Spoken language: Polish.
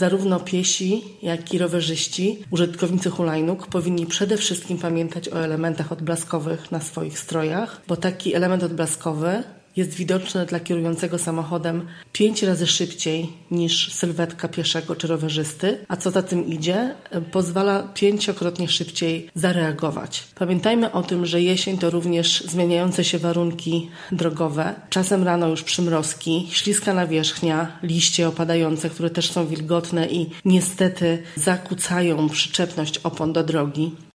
zarówno piesi, jak i rowerzyści, użytkownicy hulajnóg powinni przede wszystkim pamiętać o elementach odblaskowych na swoich strojach, bo taki element odblaskowy jest widoczny dla kierującego samochodem 5 razy szybciej niż sylwetka pieszego czy rowerzysty, a co za tym idzie, pozwala 5-krotnie szybciej zareagować. Pamiętajmy o tym, że jesień to również zmieniające się warunki drogowe. Czasem rano już przymrozki, śliska nawierzchnia, liście opadające, które też są wilgotne i niestety zakłócają przyczepność opon do drogi.